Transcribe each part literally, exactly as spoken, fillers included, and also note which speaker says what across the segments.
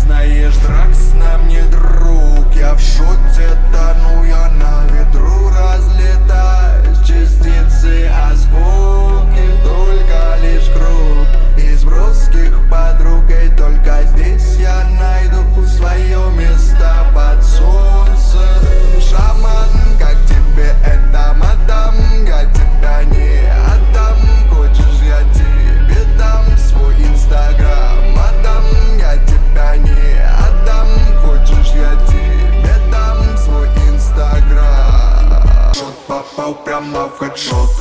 Speaker 1: знаешь, Дракс нам не друг. Я в шоте тону, я на ветру разлетаюсь. Частицы осколки, только лишь круг из броских подруг. И только здесь я найду свое место под солнцем. Шаман, как тебе это, мадам? Я тебя не отдам. Хочешь, я тебе дам свой инстаграм, мадам? Я тебя не отдам. Хочешь, я тебе дам свой инстаграм. Шот попал прямо в хедшот.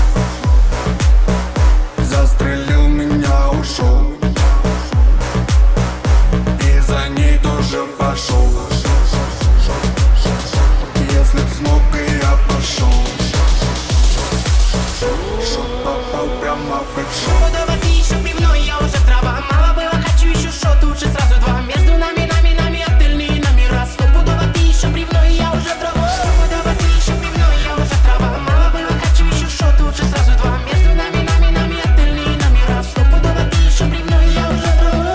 Speaker 1: Застрелил меня, ушел. И за ней тоже пошел. Если б смог, и я пошел. Шот попал прямо в хедшот.
Speaker 2: Водова, ты еще пивной, я уже трава. Мало было, хочу еще шот, лучше сразу два. Между нами, нами, нами отельные номера. Стопудово, ты еще пивной, я уже трава. Стопудово, ты еще пивной, я уже трава. Мало было, хочу еще шот, лучше сразу два. Между нами, нами, нами отельные номера. Стопудово, ты еще пивной, я уже трава.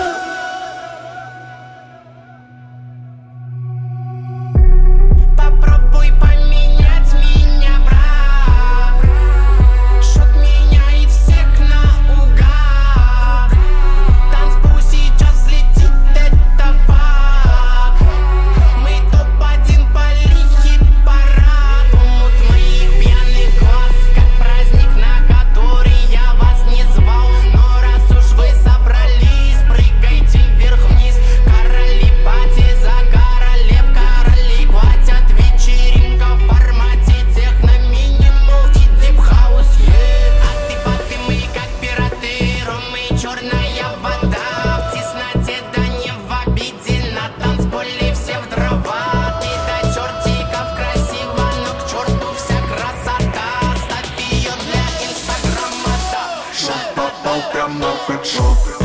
Speaker 2: Попробуй поменять меня, брат. Шот меняет всех наугад. Танцпол сейчас взлетит, это факт. Мы топ-один по хит-параду. Мут моих пьяных глаз, как праздник, на который я вас не звал. Но раз уж вы собрались, прыгайте вверх-вниз. Короли пати за королев, короли платят. Вечеринка в формате техно, минимал и дип-хаус. А ты паты мы как пираты, ромы и черная вода. В тесноте, да не в обиде, на танцполе все в дрова. Ты до чертиков красиво, но к черту вся красота. Ставь ее для инстаграма, да.
Speaker 1: Шот попал прямо в хедшот.